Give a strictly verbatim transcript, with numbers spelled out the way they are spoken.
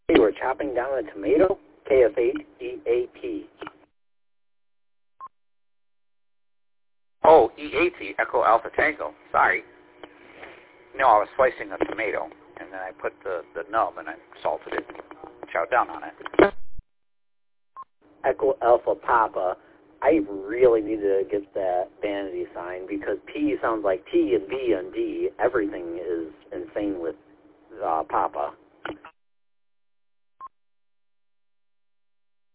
Hey, we're chopping down a tomato. K S eight E A T. Oh, E A T, Echo Alpha Tango. Sorry. No, I was slicing a tomato, and then I put the, the nub, and I salted it, chowed down on it. Echo Alpha Papa. I really need to get that vanity sign because P sounds like T and B and D. Everything is insane with uh, Papa.